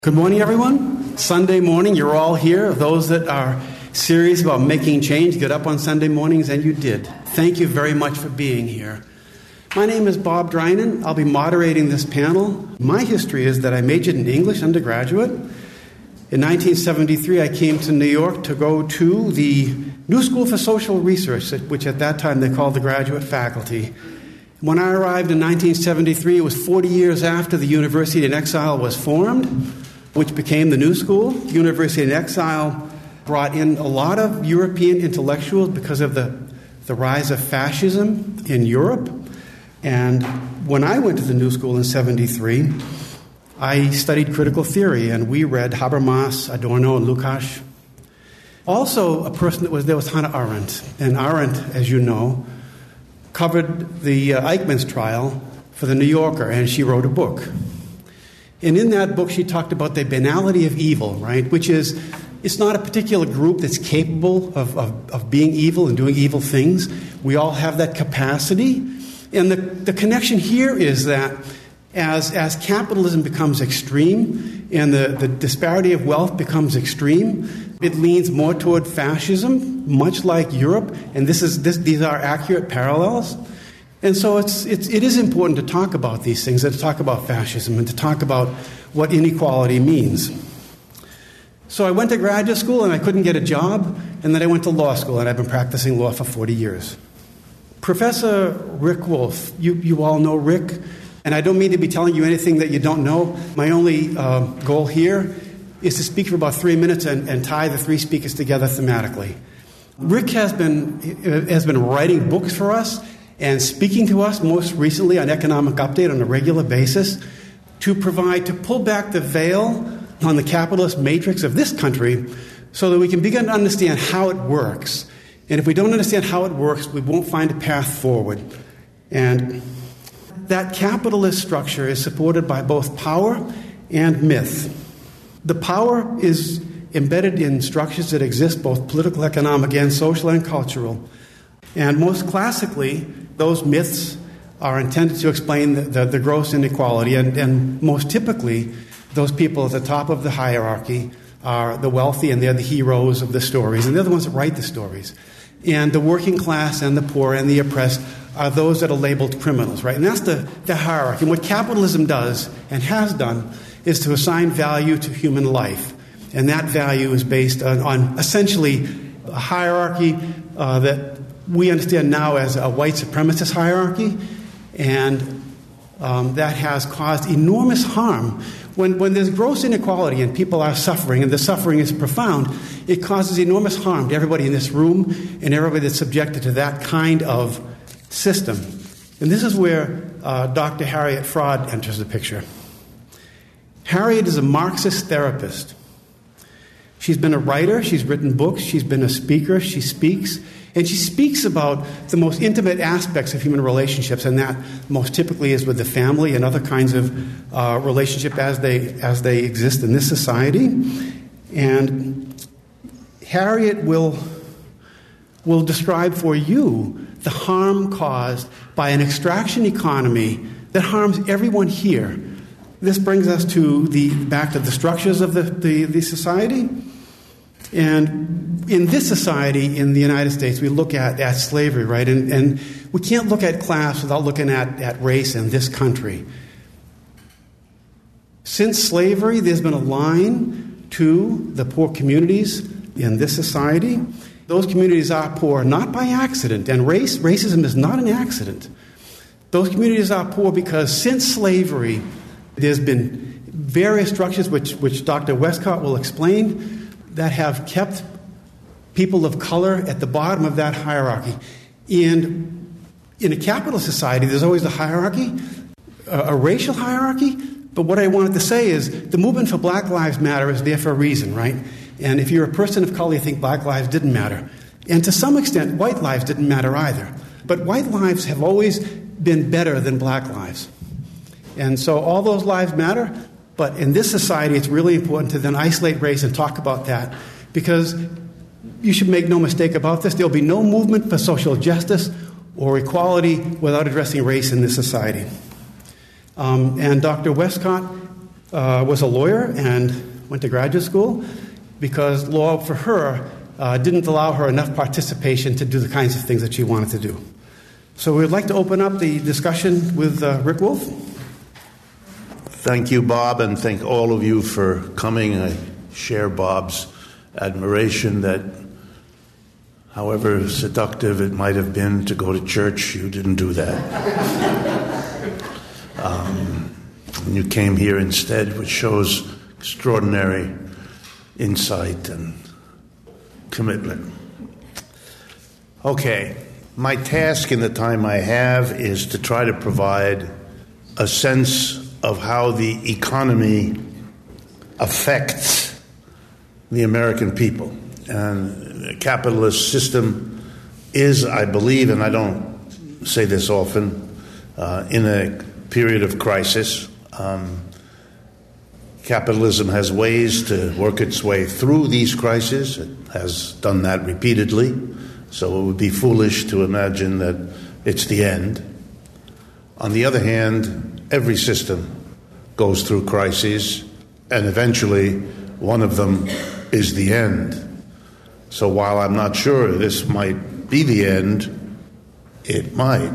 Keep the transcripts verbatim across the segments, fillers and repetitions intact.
Good morning, everyone. Sunday morning, you're all here. Those that are serious about making change, get up on Sunday mornings, and you did. Thank you very much for being here. My name is Bob Drinan. I'll be moderating this panel. My history is that I majored in English undergraduate. In nineteen seventy-three, I came to New York to go to the New School for Social Research, which at that time they called the graduate faculty. When I arrived in nineteen seventy-three, it was forty years after the University in Exile was formed, which became the New School. University in Exile brought in a lot of European intellectuals because of the, the rise of fascism in Europe. And when I went to the New School in seventy-three, I studied critical theory, and we read Habermas, Adorno, and Lukács. Also, a person that was there was Hannah Arendt. And Arendt, as you know, covered the uh, Eichmann's trial for the New Yorker, and she wrote a book. And in that book, she talked about the banality of evil, right? Which is, it's not a particular group that's capable of, of, of being evil and doing evil things. We all have that capacity. And the, the connection here is that as, as capitalism becomes extreme and the, the disparity of wealth becomes extreme, it leans more toward fascism, much like Europe. And this is this, these are accurate parallels. And so it's, it's, it is important to talk about these things, and to talk about fascism, and to talk about what inequality means. So I went to graduate school, and I couldn't get a job, and then I went to law school, and I've been practicing law for forty years. Professor Rick Wolff, you, you all know Rick, and I don't mean to be telling you anything that you don't know. My only uh, goal here is to speak for about three minutes and, and tie the three speakers together thematically. Rick has been, has been writing books for us, and speaking to us most recently on Economic Update on a regular basis to provide, to pull back the veil on the capitalist matrix of this country so that we can begin to understand how it works. And if we don't understand how it works, we won't find a path forward. And that capitalist structure is supported by both power and myth. The power is embedded in structures that exist, both political, economic, and social and cultural. And most classically, those myths are intended to explain the, the, the gross inequality. And, and most typically, those people at the top of the hierarchy are the wealthy, and they're the heroes of the stories. And they're the ones that write the stories. And the working class and the poor and the oppressed are those that are labeled criminals, right? And that's the, the hierarchy. And what capitalism does, and has done, is to assign value to human life. And that value is based on, on essentially a hierarchy uh, that we understand now as a white supremacist hierarchy, and um, that has caused enormous harm. When, when there's gross inequality and people are suffering, and the suffering is profound, it causes enormous harm to everybody in this room and everybody that's subjected to that kind of system. And this is where uh, Doctor Harriet Fraad enters the picture. Harriet is a Marxist therapist. She's been a writer, she's written books, she's been a speaker, she speaks, and she speaks about the most intimate aspects of human relationships, and that most typically is with the family and other kinds of uh, relationship as they as they exist in this society. And Harriet will will describe for you the harm caused by an extraction economy that harms everyone here. This brings us to the back to the structures of the, the, the society. And in this society, in the United States, we look at, at slavery, right? And, and we can't look at class without looking at, at race in this country. Since slavery, there's been a line to the poor communities in this society. Those communities are poor not by accident, and race racism is not an accident. Those communities are poor because since slavery, there's been various structures, which, which Doctor Westcott will explain, that have kept people of color at the bottom of that hierarchy. And in a capitalist society, there's always a hierarchy, a, a racial hierarchy. But what I wanted to say is the movement for Black Lives Matter is there for a reason, right? And if you're a person of color, you think Black lives didn't matter. And to some extent, white lives didn't matter either. But white lives have always been better than Black lives. And so all those lives matter. But in this society, it's really important to then isolate race and talk about that, because you should make no mistake about this. There'll be no movement for social justice or equality without addressing race in this society. Um, and Doctor Westcott uh, was a lawyer and went to graduate school because law for her uh, didn't allow her enough participation to do the kinds of things that she wanted to do. So we'd like to open up the discussion with uh, Rick Wolff. Thank you, Bob, and thank all of you for coming. I share Bob's admiration that however seductive it might have been to go to church, you didn't do that. um, you came here instead, which shows extraordinary insight and commitment. Okay, my task in the time I have is to try to provide a sense of how the economy affects the American people. And the capitalist system is, I believe, and I don't say this often, uh, in a period of crisis. Um, capitalism has ways to work its way through these crises. It has done that repeatedly. So it would be foolish to imagine that it's the end. On the other hand, every system goes through crises, and eventually one of them is the end. So while I'm not sure this might be the end, it might.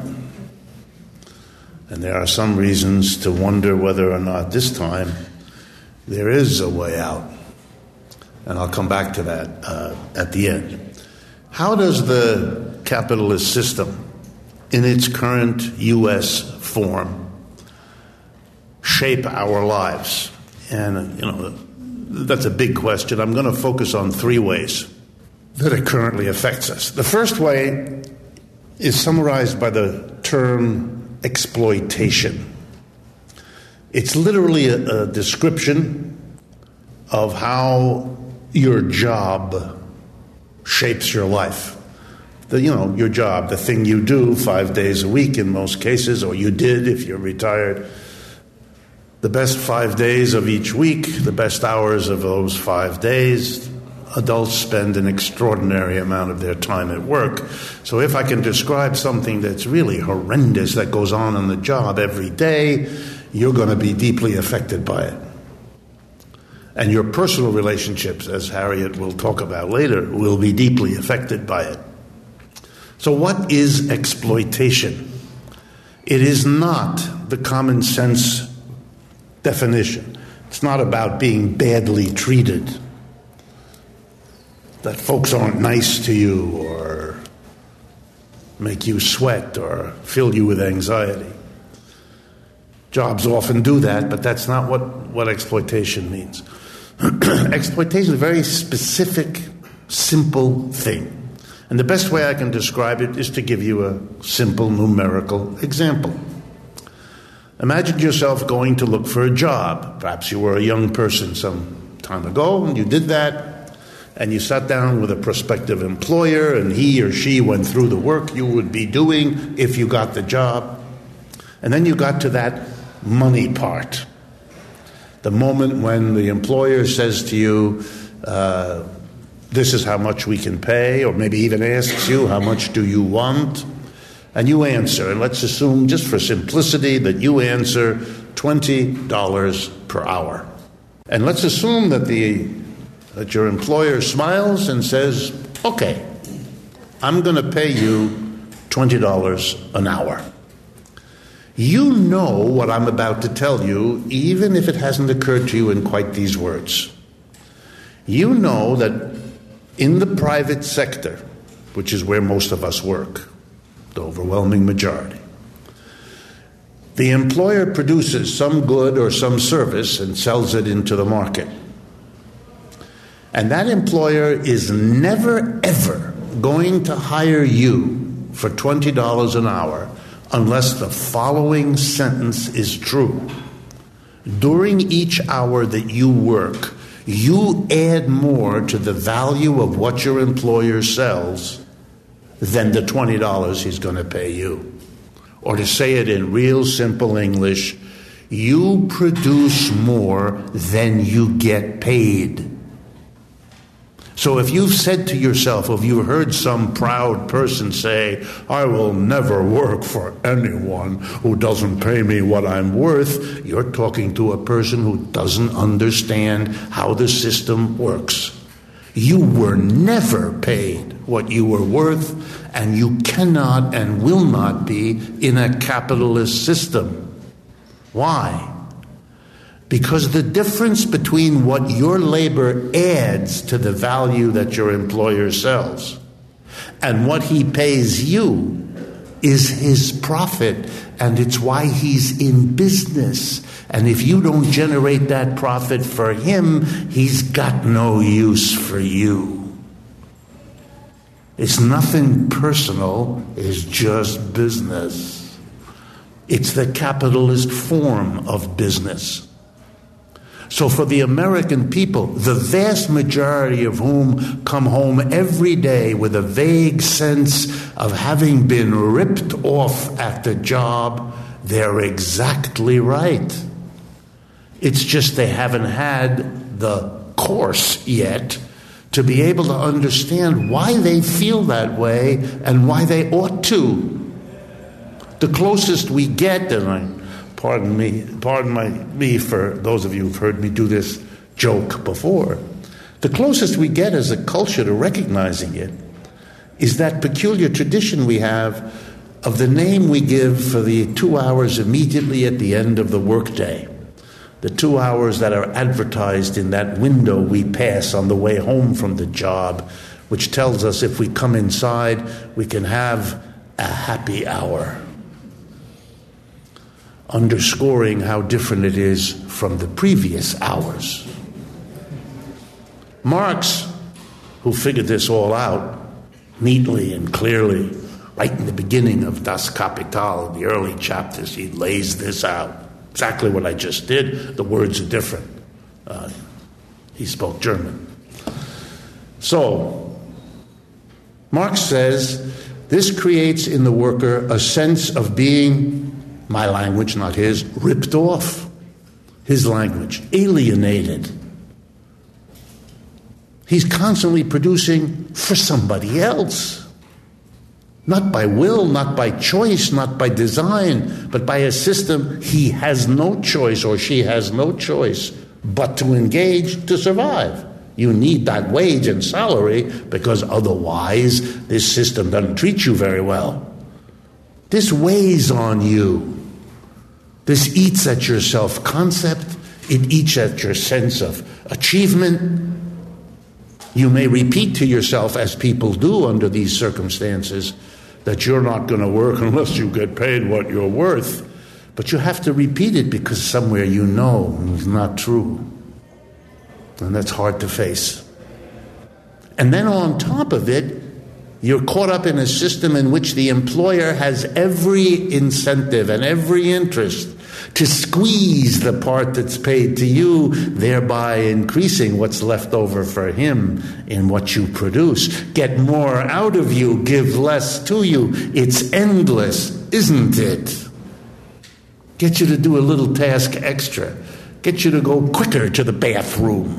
And there are some reasons to wonder whether or not this time there is a way out. And I'll come back to that uh, at the end. How does the capitalist system, in its current U S form, shape our lives? And, you know, that's a big question. I'm going to focus on three ways that it currently affects us. The first way is summarized by the term exploitation. It's literally a, a description of how your job shapes your life. The, you know, your job, the thing you do five days a week in most cases, or you did if you're retired. The best five days of each week, the best hours of those five days, adults spend an extraordinary amount of their time at work. So if I can describe something that's really horrendous that goes on on the job every day, you're going to be deeply affected by it. And your personal relationships, as Harriet will talk about later, will be deeply affected by it. So what is exploitation? It is not the common sense definition. It's not about being badly treated, that folks aren't nice to you or make you sweat or fill you with anxiety. Jobs often do that, but that's not what, what exploitation means. Exploitation is a very specific, simple thing. And the best way I can describe it is to give you a simple numerical example. Imagine yourself going to look for a job. Perhaps you were a young person some time ago, and you did that, and you sat down with a prospective employer, and he or she went through the work you would be doing if you got the job. And then you got to that money part. The moment when the employer says to you, uh, this is how much we can pay, or maybe even asks you, how much do you want? And you answer, and let's assume, just for simplicity, that you answer twenty dollars per hour. And let's assume that the that your employer smiles and says, okay, I'm going to pay you twenty dollars an hour. You know what I'm about to tell you, even if it hasn't occurred to you in quite these words. You know that in the private sector, which is where most of us work, the overwhelming majority, the employer produces some good or some service and sells it into the market. And that employer is never, ever going to hire you for twenty dollars an hour unless the following sentence is true. During each hour that you work, you add more to the value of what your employer sells than the twenty dollars he's going to pay you. Or to say it in real simple English, you produce more than you get paid. So if you've said to yourself, or if you've heard some proud person say, I will never work for anyone who doesn't pay me what I'm worth, you're talking to a person who doesn't understand how the system works. You were never paid what you were worth, and you cannot and will not be in a capitalist system. Why? Because the difference between what your labor adds to the value that your employer sells and what he pays you is his profit, and it's why he's in business. And if you don't generate that profit for him, he's got no use for you. It's nothing personal, it's just business. It's the capitalist form of business. So for the American people, the vast majority of whom come home every day with a vague sense of having been ripped off at the job, they're exactly right. It's just they haven't had the course yet to be able to understand why they feel that way and why they ought to. The closest we get, and I Pardon me, pardon my, me for those of you who've heard me do this joke before. The closest we get as a culture to recognizing it is that peculiar tradition we have of the name we give for the two hours immediately at the end of the workday. The two hours that are advertised in that window we pass on the way home from the job, which tells us if we come inside, we can have a happy hour, underscoring how different it is from the previous hours. Marx, who figured this all out neatly and clearly, right in the beginning of Das Kapital, in the early chapters, he lays this out. Exactly what I just did. The words are different. Uh, he spoke German. So, Marx says, this creates in the worker a sense of being, my language, not his, ripped off. His language, alienated. He's constantly producing for somebody else. Not by will, not by choice, not by design, but by a system he has no choice, or she has no choice, but to engage to survive. You need that wage and salary, because otherwise this system doesn't treat you very well. This weighs on you. This eats at your self-concept. It eats at your sense of achievement. You may repeat to yourself, as people do under these circumstances, that you're not going to work unless you get paid what you're worth. But you have to repeat it because somewhere you know it's not true. And that's hard to face. And then on top of it, you're caught up in a system in which the employer has every incentive and every interest to squeeze the part that's paid to you, thereby increasing what's left over for him in what you produce. Get more out of you, give less to you. It's endless, isn't it? Get you to do a little task extra. Get you to go quicker to the bathroom.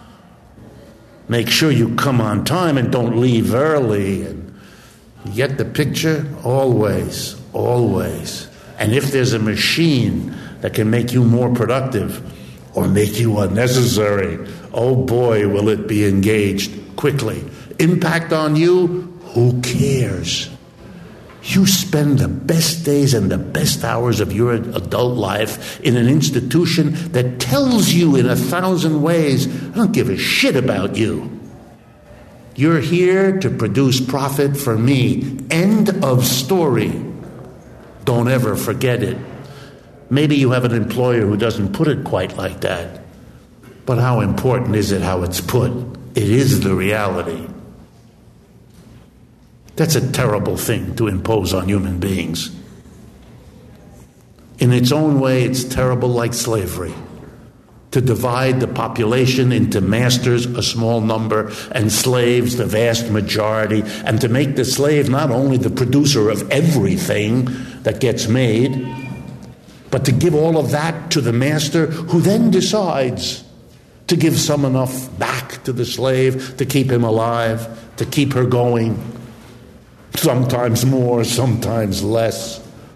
Make sure you come on time and don't leave early. And you get the picture? Always, always. And if there's a machine that can make you more productive or make you unnecessary, oh boy, will it be engaged quickly. Impact on you? Who cares? You spend the best days and the best hours of your adult life in an institution that tells you in a thousand ways, I don't give a shit about you. You're here to produce profit for me. End of story. Don't ever forget it. Maybe you have an employer who doesn't put it quite like that. But how important is it how it's put? It is the reality. That's a terrible thing to impose on human beings. In its own way, it's terrible like slavery. To divide the population into masters, a small number, and slaves, the vast majority, and to make the slave not only the producer of everything that gets made, but to give all of that to the master, who then decides to give some enough back to the slave to keep him alive, to keep her going, sometimes more, sometimes less.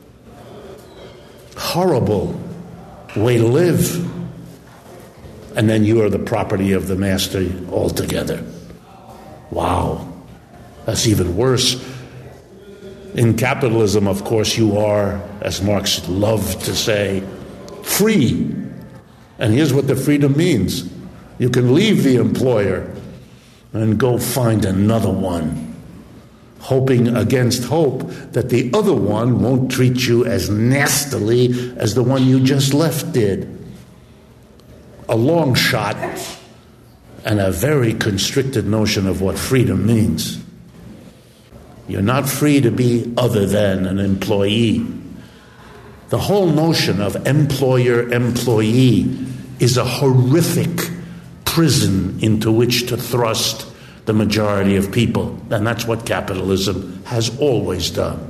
Horrible way to live. And then you are the property of the master altogether. Wow. That's even worse. In capitalism, of course, you are, as Marx loved to say, free. And here's what the freedom means. You can leave the employer and go find another one, hoping against hope that the other one won't treat you as nastily as the one you just left did. A long shot and a very constricted notion of what freedom means. You're not free to be other than an employee. The whole notion of employer-employee is a horrific prison into which to thrust the majority of people. And that's what capitalism has always done.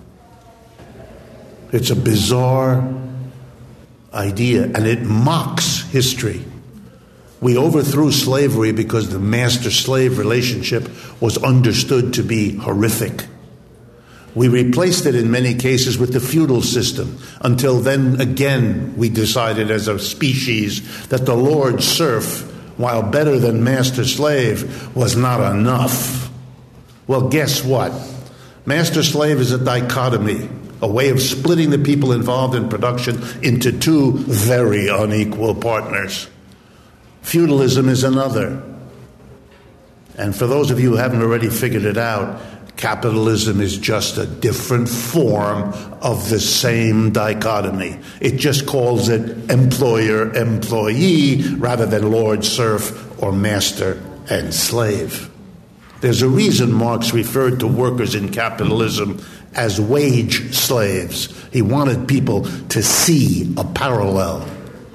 It's a bizarre idea, and it mocks history. We overthrew slavery because the master-slave relationship was understood to be horrific. We replaced it in many cases with the feudal system, until then again we decided as a species that the lord serf, while better than master-slave, was not enough. Well, guess what? Master-slave is a dichotomy, a way of splitting the people involved in production into two very unequal partners. Feudalism is another. And for those of you who haven't already figured it out, capitalism is just a different form of the same dichotomy. It just calls it employer-employee rather than lord-serf or master and slave. There's a reason Marx referred to workers in capitalism as wage slaves. He wanted people to see a parallel.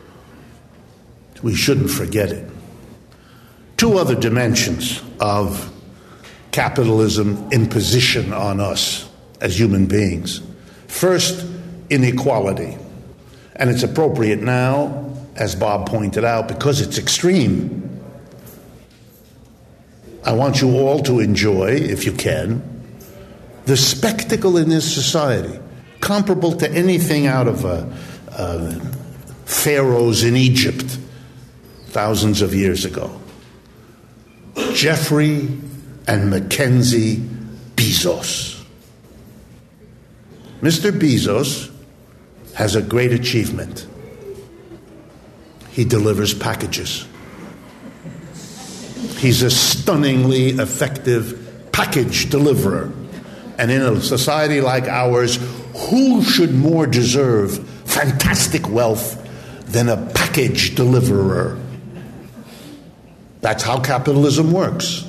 We shouldn't forget it. Two other dimensions of capitalism imposition on us as human beings. First, inequality. And it's appropriate now, as Bob pointed out, because it's extreme. I want you all to enjoy, if you can, the spectacle in this society, comparable to anything out of uh, uh, pharaohs in Egypt thousands of years ago. Jeffrey and Mackenzie Bezos. Mister Bezos has a great achievement. He delivers packages. He's a stunningly effective package deliverer. And in a society like ours, who should more deserve fantastic wealth than a package deliverer? That's how capitalism works.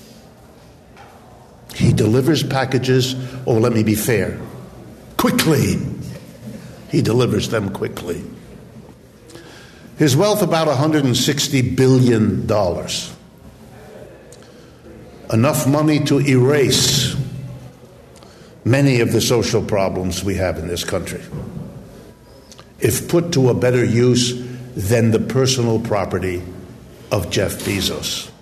He delivers packages, oh, let me be fair, quickly. He delivers them quickly. His wealth, about one hundred sixty billion dollars. Enough money to erase many of the social problems we have in this country, if put to a better use than the personal property of Jeff Bezos.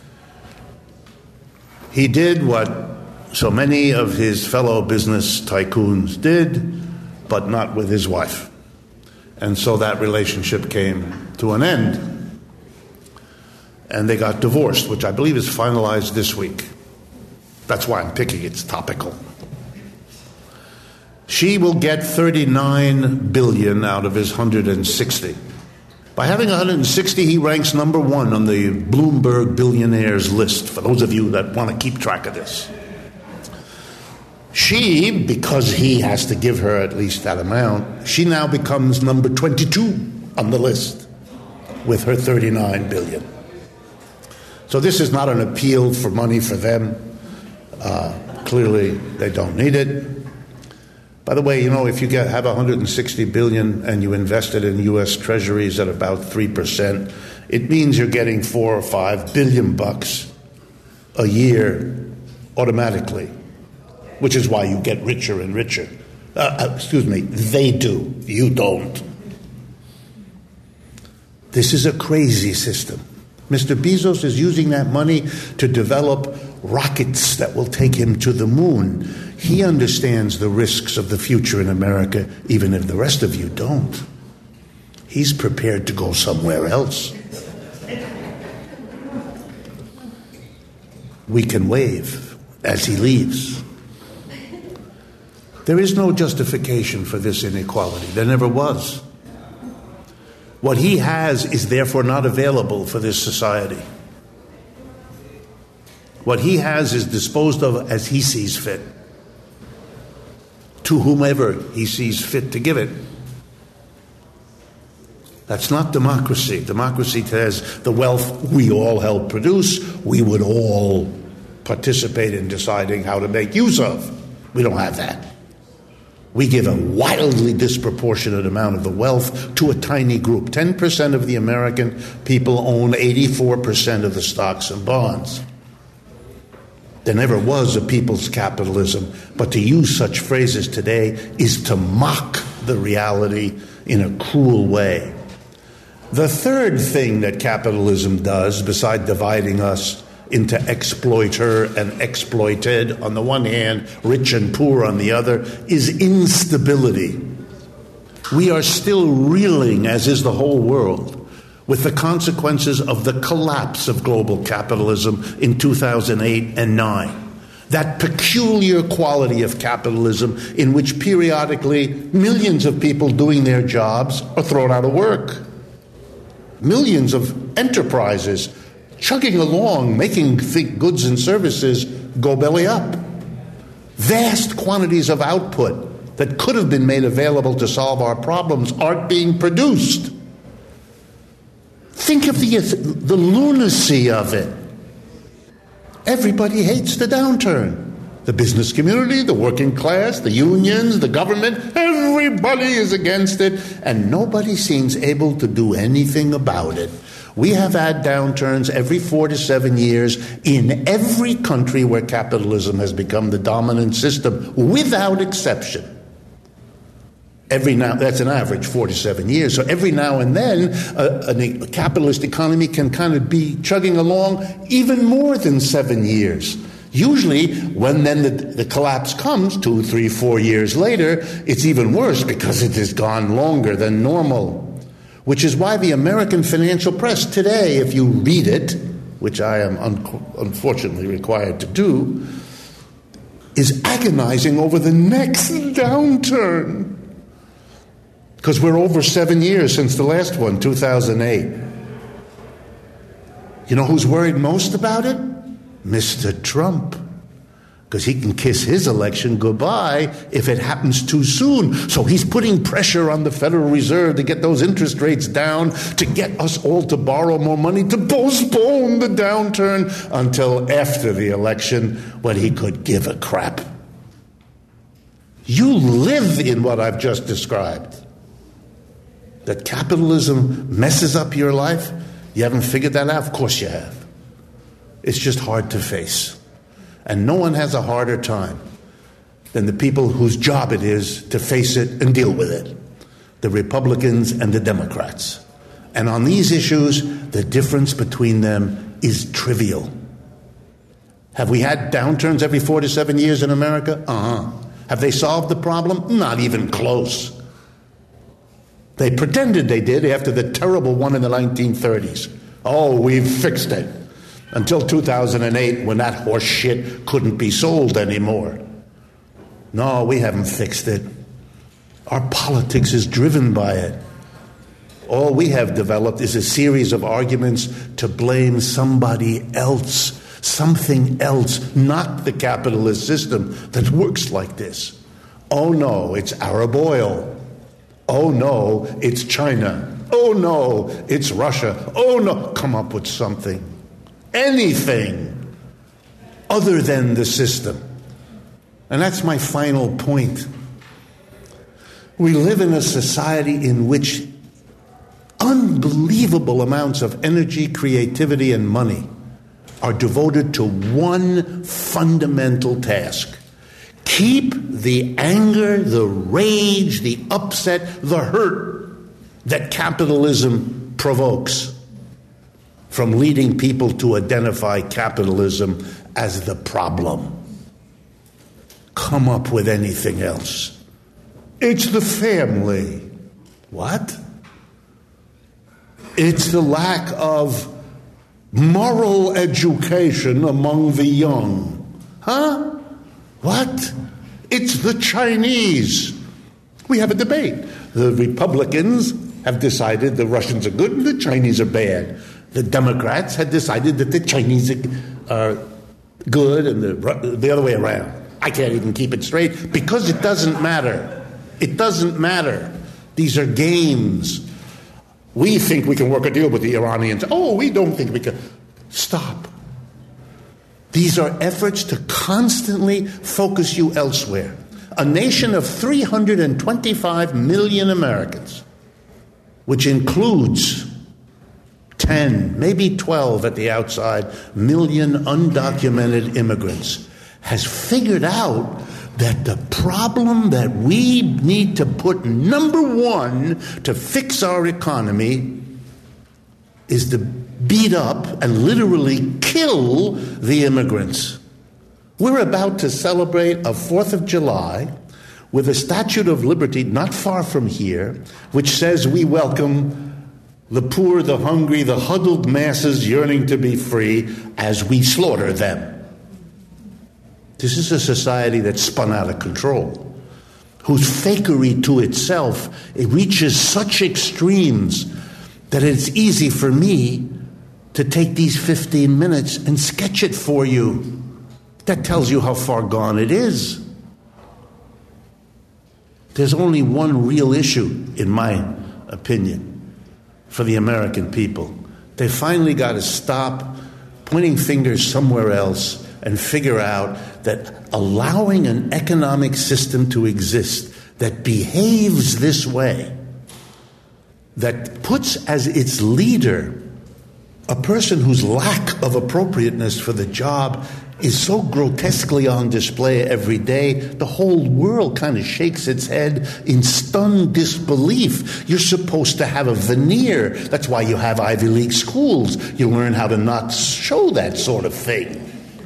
He did what so many of his fellow business tycoons did, but not with his wife. And so that relationship came to an end. And they got divorced, which I believe is finalized this week. That's why I'm picking it's topical. She will get thirty-nine billion dollars out of his one hundred sixty. By having one hundred sixty, he ranks number one on the Bloomberg billionaires list, for those of you that want to keep track of this. She, because he has to give her at least that amount, she now becomes number twenty-two on the list with her thirty-nine billion dollars. So this is not an appeal for money for them. Uh, clearly, they don't need it. By the way, you know, if you get, have one hundred sixty billion dollars and you invest it in U S treasuries at about three percent, it means you're getting four or five billion bucks a year automatically, which is why you get richer and richer. Uh, excuse me, they do. You don't. This is a crazy system. Mister Bezos is using that money to develop rockets that will take him to the moon. He understands the risks of the future in America, even if the rest of you don't. He's prepared to go somewhere else. We can wave as he leaves. There is no justification for this inequality. There never was. What he has is therefore not available for this society. What he has is disposed of as he sees fit, to whomever he sees fit to give it. That's not democracy. Democracy says the wealth we all help produce, we would all participate in deciding how to make use of. We don't have that. We give a wildly disproportionate amount of the wealth to a tiny group. ten percent of the American people own eighty-four percent of the stocks and bonds. There never was a people's capitalism, but to use such phrases today is to mock the reality in a cruel way. The third thing that capitalism does, beside dividing us into exploiter and exploited on the one hand, rich and poor on the other, is instability. We are still reeling, as is the whole world, with the consequences of the collapse of global capitalism in two thousand eight and nine. That peculiar quality of capitalism in which periodically millions of people doing their jobs are thrown out of work. Millions of enterprises chugging along, making th- goods and services go belly up. Vast quantities of output that could have been made available to solve our problems aren't being produced. Think of the, the lunacy of it. Everybody hates the downturn. The business community, the working class, the unions, the government, everybody is against it, and nobody seems able to do anything about it. We have had downturns every four to seven years in every country where capitalism has become the dominant system, without exception. Every now, that's an average, four to seven years. So every now and then, a, a, a capitalist economy can kind of be chugging along even more than seven years. Usually, when then the, the collapse comes, two, three, four years later, it's even worse because it has gone longer than normal. Which is why the American financial press today, if you read it, which I am un- unfortunately required to do, is agonizing over the next downturn. Because we're over seven years since the last one, two thousand eight. You know who's worried most about it? Mister Trump. Because he can kiss his election goodbye if it happens too soon. So he's putting pressure on the Federal Reserve to get those interest rates down, to get us all to borrow more money, to postpone the downturn until after the election when he could give a crap. You live in what I've just described. That capitalism messes up your life? You haven't figured that out? Of course you have. It's just hard to face. And no one has a harder time than the people whose job it is to face it and deal with it. The Republicans and the Democrats. And on these issues, the difference between them is trivial. Have we had downturns every four to seven years in America? Uh-huh. Have they solved the problem? Not even close. They pretended they did after the terrible one in the nineteen thirties. Oh, we've fixed it. Until two thousand eight, when that horse shit couldn't be sold anymore. No, we haven't fixed it. Our politics is driven by it. All we have developed is a series of arguments to blame somebody else, something else, not the capitalist system that works like this. Oh no, it's Arab oil. Oh no, it's China. Oh no, it's Russia. Oh no, come up with something. Anything other than the system. And that's my final point. We live in a society in which unbelievable amounts of energy, creativity, and money are devoted to one fundamental task. Keep the anger, the rage, the upset, the hurt that capitalism provokes from leading people to identify capitalism as the problem. Come up with anything else. It's the family. What? It's the lack of moral education among the young. Huh? What? It's the Chinese. We have a debate. The Republicans have decided the Russians are good and the Chinese are bad. The Democrats had decided that the Chinese are good and the, the other way around. I can't even keep it straight because it doesn't matter. It doesn't matter. These are games. We think we can work a deal with the Iranians. Oh, we don't think we can. Stop. These are efforts to constantly focus you elsewhere. A nation of three hundred twenty-five million Americans, which includes ten, maybe twelve at the outside, million undocumented immigrants, has figured out that the problem that we need to put number one to fix our economy is to beat up and literally kill the immigrants. We're about to celebrate a fourth of July with a Statue of Liberty not far from here, which says we welcome the poor, the hungry, the huddled masses yearning to be free as we slaughter them. This is a society that's spun out of control, whose fakery to itself, it reaches such extremes that it's easy for me to take these fifteen minutes and sketch it for you. That tells you how far gone it is. There's only one real issue, in my opinion, for the American people. They finally got to stop pointing fingers somewhere else and figure out that allowing an economic system to exist that behaves this way, that puts as its leader a person whose lack of appropriateness for the job is so grotesquely on display every day, the whole world kind of shakes its head in stunned disbelief. You're supposed to have a veneer. That's why you have Ivy League schools. You learn how to not show that sort of thing.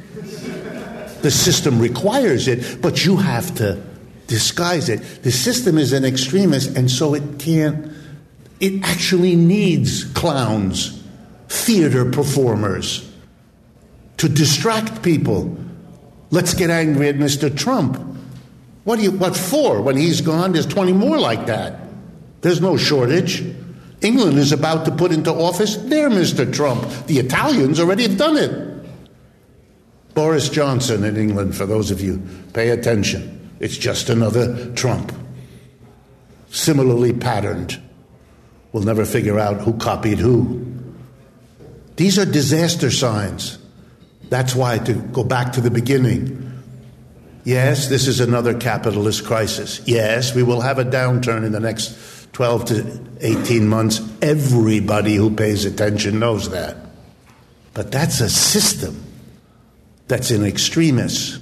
The system requires it, but you have to disguise it. The system is an extremist, and so it can't, it actually needs clowns, theater performers, to distract people. Let's get angry at Mister Trump. What do you, what for? When he's gone, there's twenty more like that. There's no shortage. England is about to put into office their Mister Trump. The Italians already have done it. Boris Johnson in England, for those of you, pay attention. It's just another Trump. Similarly patterned. We'll never figure out who copied who. These are disaster signs. That's why, to go back to the beginning, yes, this is another capitalist crisis. Yes, we will have a downturn in the next twelve to eighteen months. Everybody who pays attention knows that. But that's a system that's in extremis.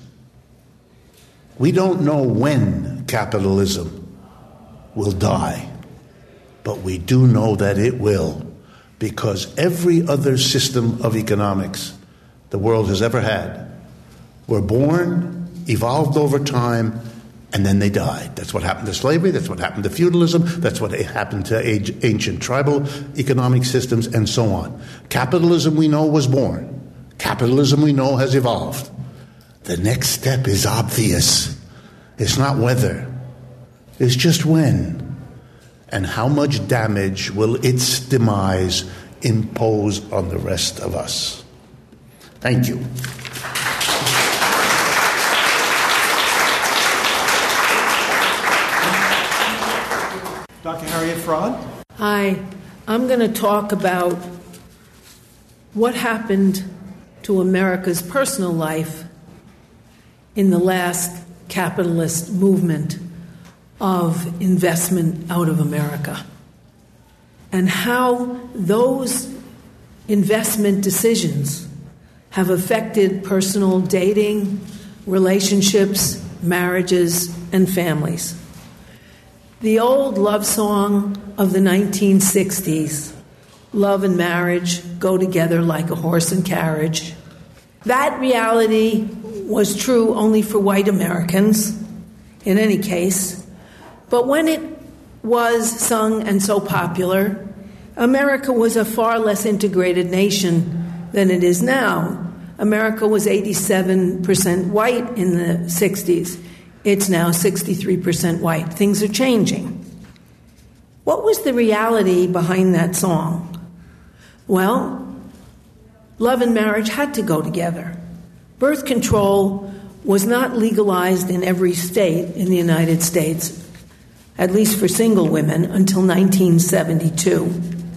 We don't know when capitalism will die, but we do know that it will, because every other system of economics the world has ever had were born, evolved over time, and then they died. That's what happened to slavery, that's what happened to feudalism, that's what happened to age, ancient tribal economic systems, and so on. Capitalism, we know, was born. Capitalism, we know, has evolved. The next step is obvious. It's not whether, it's just when. And how much damage will its demise impose on the rest of us? Thank you. Doctor Harriet Fraad? Hi. I'm going to talk about what happened to America's personal life in the last capitalist movement of investment out of America, and how those investment decisions have affected personal dating, relationships, marriages, and families. The old love song of the nineteen sixties love and marriage go together like a horse and carriage. That reality was true only for white Americans, in any case. But when it was sung and so popular, America was a far less integrated nation than it is now. America was eighty-seven percent white in the sixties. It's now sixty-three percent white. Things are changing. What was the reality behind that song? Well, love and marriage had to go together. Birth control was not legalized in every state in the United States, at least for single women, until nineteen seventy-two.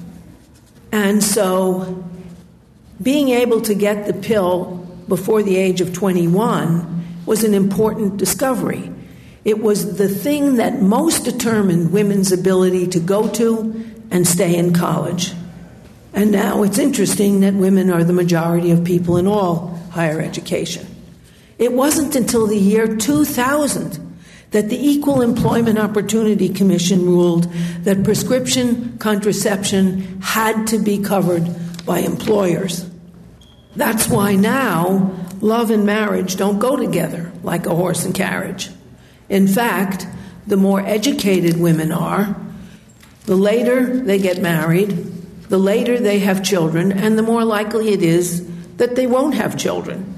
And so being able to get the pill before the age of twenty-one was an important discovery. It was the thing that most determined women's ability to go to and stay in college. And now it's interesting that women are the majority of people in all higher education. It wasn't until the year two thousand that the Equal Employment Opportunity Commission ruled that prescription contraception had to be covered by employers. That's why now love and marriage don't go together like a horse and carriage. In fact, the more educated women are, the later they get married, the later they have children, and the more likely it is that they won't have children.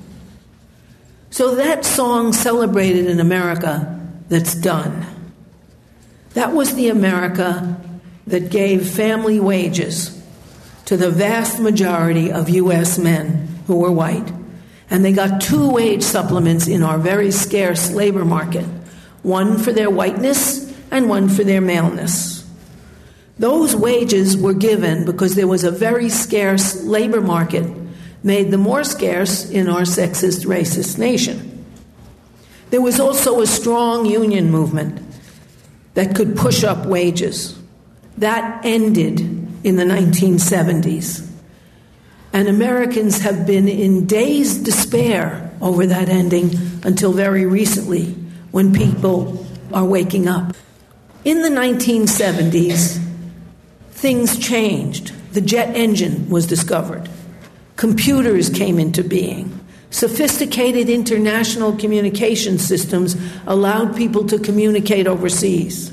So that song celebrated an America that's done. That was the America that gave family wages to the vast majority of U S men who were white. And they got two wage supplements in our very scarce labor market, one for their whiteness and one for their maleness. Those wages were given because there was a very scarce labor market, made the more scarce in our sexist, racist nation. There was also a strong union movement that could push up wages. That ended in the nineteen seventies. And Americans have been in dazed despair over that ending until very recently, when people are waking up. In the nineteen seventies, things changed. The jet engine was discovered. Computers came into being. Sophisticated international communication systems allowed people to communicate overseas.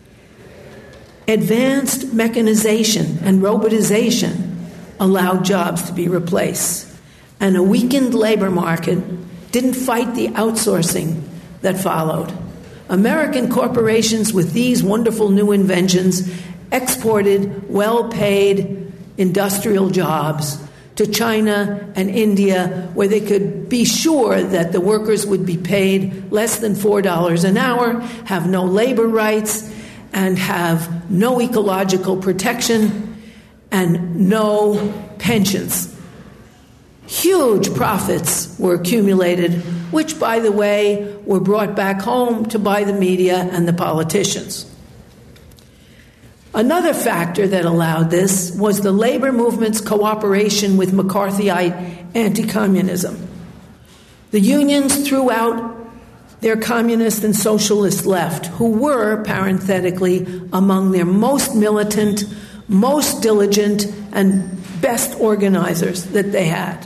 Advanced mechanization and robotization allowed jobs to be replaced. And a weakened labor market didn't fight the outsourcing that followed. American corporations with these wonderful new inventions exported well-paid industrial jobs to China and India, where they could be sure that the workers would be paid less than four dollars an hour, have no labor rights, and have no ecological protection, and no pensions. Huge profits were accumulated, which, by the way, were brought back home to buy the media and the politicians. Another factor that allowed this was the labor movement's cooperation with McCarthyite anti-communism. The unions threw out their communist and socialist left, who were, parenthetically, among their most militant, most diligent, and best organizers that they had.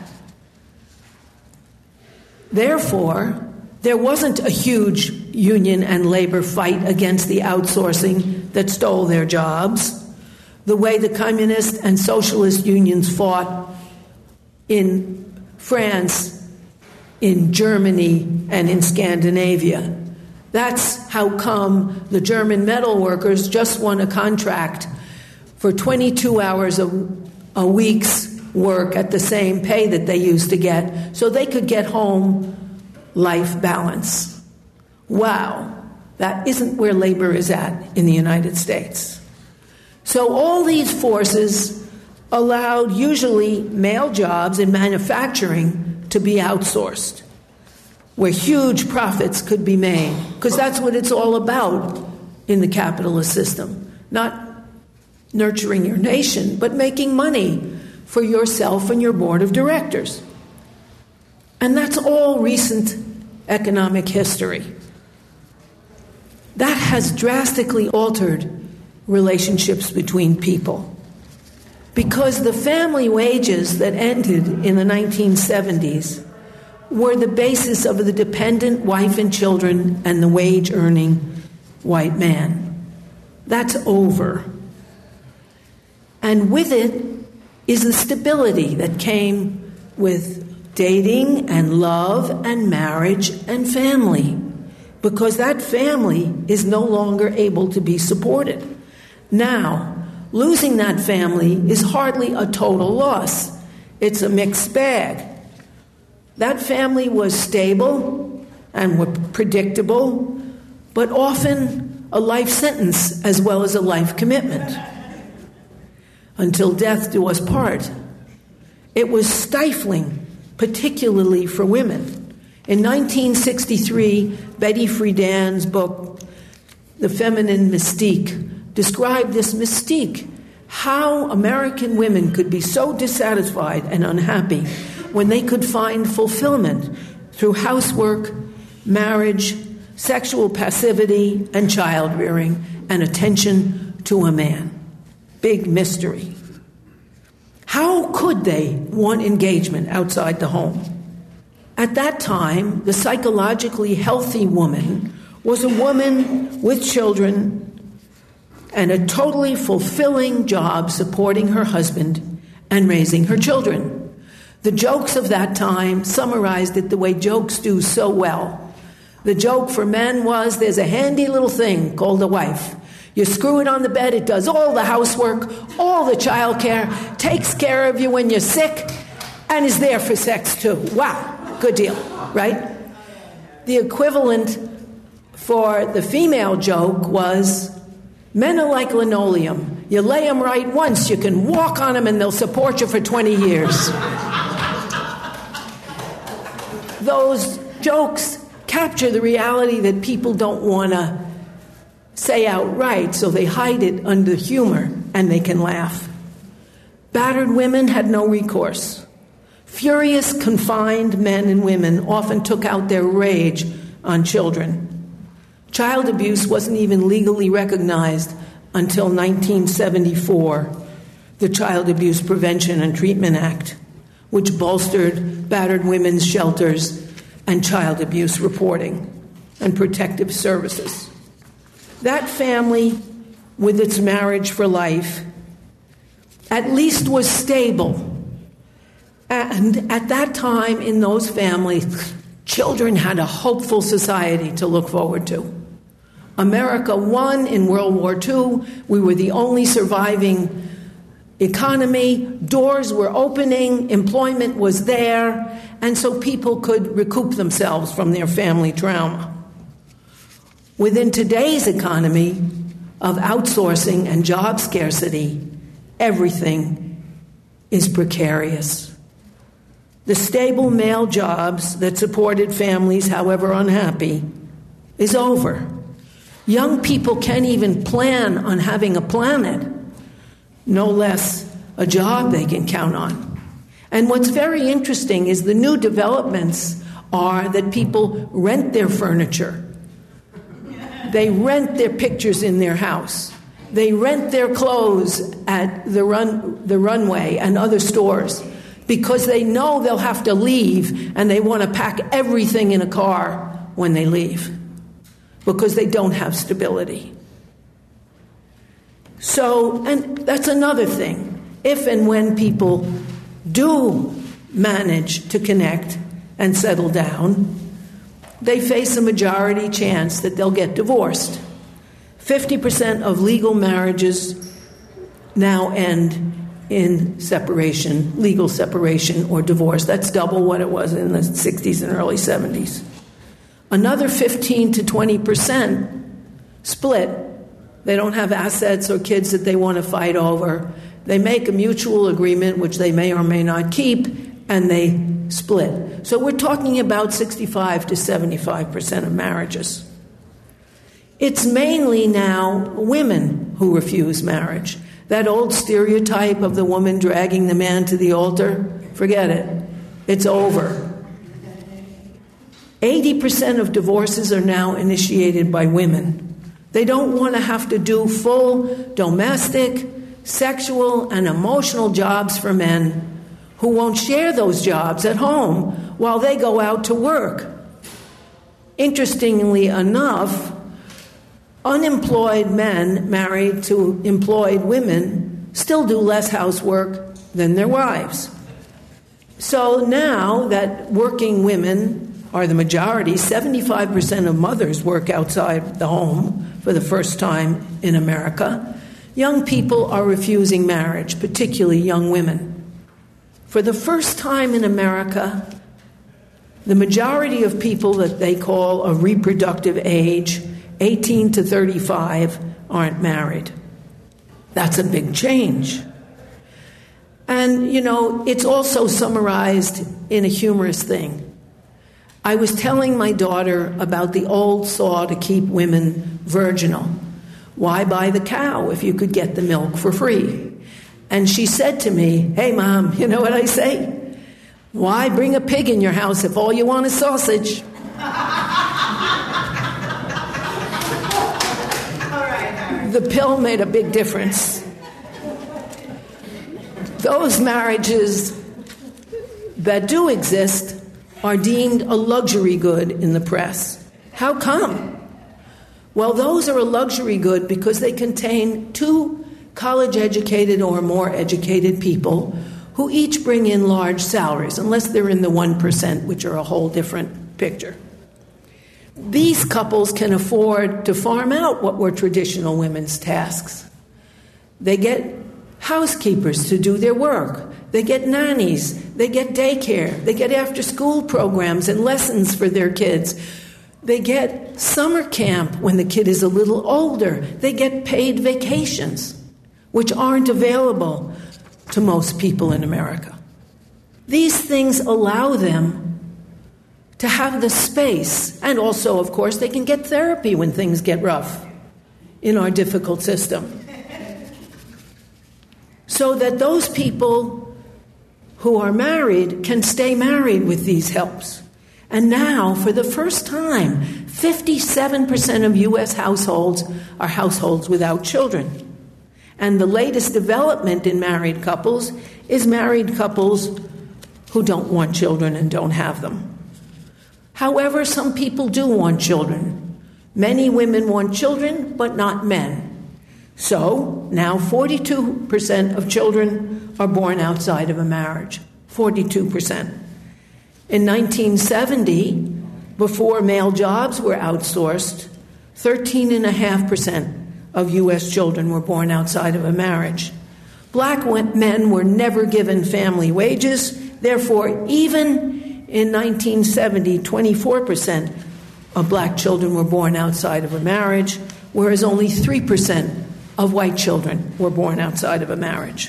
Therefore, there wasn't a huge union and labor fight against the outsourcing that stole their jobs, the way the communist and socialist unions fought in France, in Germany, and in Scandinavia. That's how come the German metal workers just won a contract for twenty-two hours a, a week's work at the same pay that they used to get, so they could get home life balance. Wow, that isn't where labor is at in the United States. So all these forces allowed usually male jobs in manufacturing to be outsourced, where huge profits could be made, because that's what it's all about in the capitalist system. Not nurturing your nation, but making money for yourself and your board of directors. And that's all recent economic history. That has drastically altered relationships between people. because the family wages that ended in the nineteen seventies were the basis of the dependent wife and children and the wage-earning white man. That's over. And with it is the stability that came with dating and love and marriage and family, because that family is no longer able to be supported. Now, losing that family is hardly a total loss. It's a mixed bag. That family was stable and were predictable, but often a life sentence as well as a life commitment. Until death do us part. It was stifling, particularly for women. In nineteen sixty-three, Betty Friedan's book, The Feminine Mystique, described this mystique, how American women could be so dissatisfied and unhappy when they could find fulfillment through housework, marriage, sexual passivity, and child-rearing, and attention to a man. Big mystery. How could they want engagement outside the home? At that time, the psychologically healthy woman was a woman with children and a totally fulfilling job supporting her husband and raising her children. The jokes of that time summarized it the way jokes do so well. The joke for men was, there's a handy little thing called a wife. You screw it on the bed, it does all the housework, all the child care, takes care of you when you're sick, and is there for sex too. Wow, good deal, right? The equivalent for the female joke was, men are like linoleum. You lay them right once, you can walk on them and they'll support you for twenty years. Those jokes capture the reality that people don't want to say outright, so they hide it under humor and they can laugh. Battered women had no recourse. Furious, confined men and women often took out their rage on children. Child abuse wasn't even legally recognized until nineteen seventy-four, the Child Abuse Prevention and Treatment Act, which bolstered battered women's shelters and child abuse reporting and protective services. That family, with its marriage for life, at least was stable. And at that time in those families, children had a hopeful society to look forward to. America won in World War Two. We were the only surviving economy. Doors were opening. Employment was there. And so people could recoup themselves from their family trauma. Within today's economy of outsourcing and job scarcity, everything is precarious. The stable male jobs that supported families, however unhappy, is over. Young people can't even plan on having a planet, no less a job they can count on. And what's very interesting is the new developments are that people rent their furniture. They rent their pictures in their house. They rent their clothes at the run, the runway and other stores because they know they'll have to leave and they want to pack everything in a car when they leave because they don't have stability. So, and that's another thing. If and when people do manage to connect and settle down, they face a majority chance that they'll get divorced. fifty percent of legal marriages now end in separation, legal separation or divorce. That's double what it was in the sixties and early seventies. Another fifteen to twenty percent split. They don't have assets or kids that they want to fight over. They make a mutual agreement, which they may or may not keep, and they split. So we're talking about sixty-five to seventy-five percent of marriages. It's mainly now women who refuse marriage. That old stereotype of the woman dragging the man to the altar, forget it. It's over. eighty percent of divorces are now initiated by women. They don't want to have to do full domestic, sexual, and emotional jobs for men who won't share those jobs at home while they go out to work. Interestingly enough, unemployed men married to employed women still do less housework than their wives. So now that working women are the majority, seventy-five percent of mothers work outside the home for the first time in America, young people are refusing marriage, particularly young women. For the first time in America, the majority of people that they call a reproductive age, eighteen to thirty-five, aren't married. That's a big change. And, you know, it's also summarized in a humorous thing. I was telling my daughter about the old saw to keep women virginal. Why buy the cow if you could get the milk for free? And she said to me, "Hey, Mom, you know what I say? Why bring a pig in your house if all you want is sausage?" The pill made a big difference. Those marriages that do exist are deemed a luxury good in the press. How come? Well, those are a luxury good because they contain two college-educated or more educated people who each bring in large salaries, unless they're in the one percent, which are a whole different picture. These couples can afford to farm out what were traditional women's tasks. They get housekeepers to do their work. They get nannies. They get daycare. They get after-school programs and lessons for their kids. They get summer camp when the kid is a little older. They get paid vacations, which aren't available to most people in America. These things allow them to have the space, and also, of course, they can get therapy when things get rough in our difficult system. So that those people who are married can stay married with these helps. And now, for the first time, fifty-seven percent of U S households are households without children. And the latest development in married couples is married couples who don't want children and don't have them. However, some people do want children. Many women want children, but not men. So now forty-two percent of children are born outside of a marriage. forty-two percent. In nineteen seventy, before male jobs were outsourced, thirteen point five percent of U S children were born outside of a marriage. Black men were never given family wages. Therefore, even in nineteen seventy, twenty-four percent of black children were born outside of a marriage, whereas only three percent of white children were born outside of a marriage.